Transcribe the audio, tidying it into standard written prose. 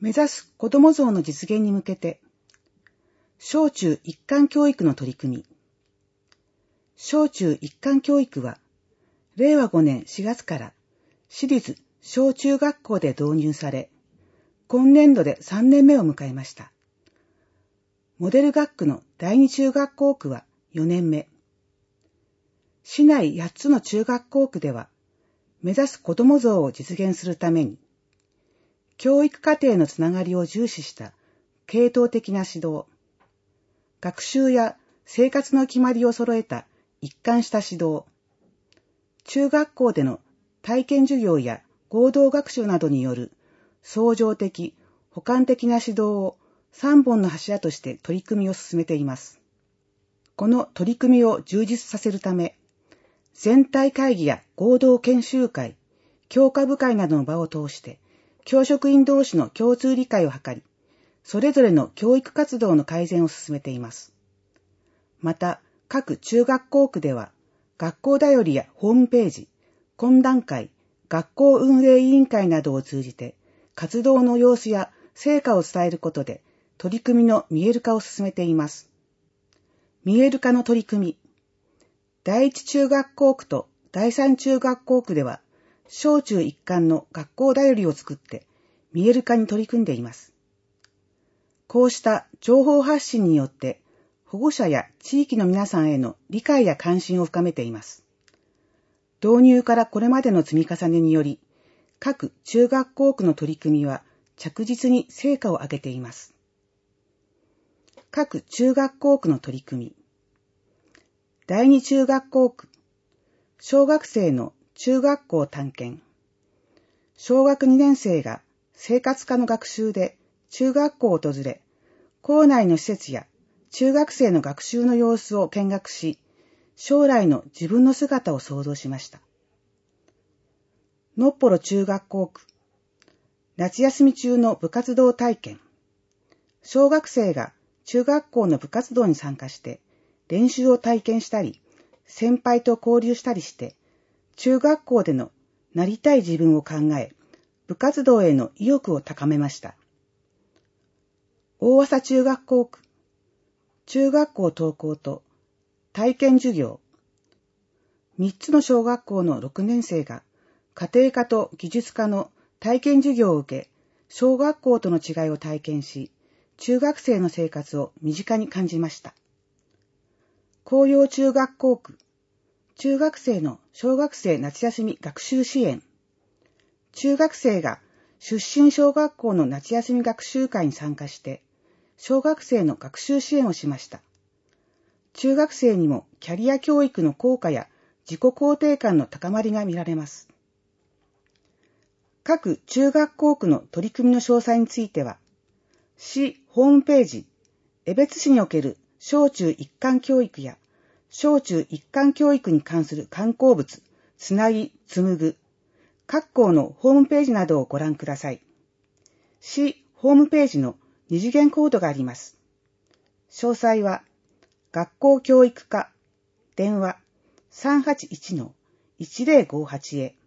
目指す子ども像の実現に向けて、小中一貫教育の取り組み。小中一貫教育は、令和5年4月から私立小中学校で導入され、今年度で3年目を迎えました。モデル学区の第二中学校区は4年目。市内8つの中学校区では、目指す子ども像を実現するために、教育課程のつながりを重視した系統的な指導、学習や生活の決まりを揃えた一貫した指導、中学校での体験授業や合同学習などによる創造的、補完的な指導を3本の柱として取り組みを進めています。この取り組みを充実させるため、全体会議や合同研修会、教科部会などの場を通して、教職員同士の共通理解を図り、それぞれの教育活動の改善を進めています。また、各中学校区では、学校だよりやホームページ、懇談会、学校運営委員会などを通じて、活動の様子や成果を伝えることで、取り組みの見える化を進めています。見える化の取り組み。第一中学校区と第三中学校区では、小中一貫の学校だよりを作って見える化に取り組んでいます。こうした情報発信によって保護者や地域の皆さんへの理解や関心を深めています。導入からこれまでの積み重ねにより、各中学校区の取り組みは着実に成果を上げています。各中学校区の取り組み。第二中学校区、小学生の中学校探検。小学2年生が生活科の学習で中学校を訪れ、校内の施設や中学生の学習の様子を見学し、将来の自分の姿を想像しました。のっぽろ中学校区、夏休み中の部活動体験。小学生が中学校の部活動に参加して練習を体験したり、先輩と交流したりして、中学校でのなりたい自分を考え、部活動への意欲を高めました。大浅中学校区、中学校登校と体験授業。3つの小学校の6年生が家庭科と技術科の体験授業を受け、小学校との違いを体験し、中学生の生活を身近に感じました。紅葉中学校区、中学生の小学生夏休み学習支援。中学生が出身小学校の夏休み学習会に参加して、小学生の学習支援をしました。中学生にもキャリア教育の効果や自己肯定感の高まりが見られます。各中学校区の取り組みの詳細については、市ホームページ、江別市における小中一貫教育や小中一貫教育に関する刊行物、つなぎ、紡ぐ、各校のホームページなどをご覧ください。市ホームページの二次元コードがあります。詳細は、学校教育課、電話 381-1058 へ。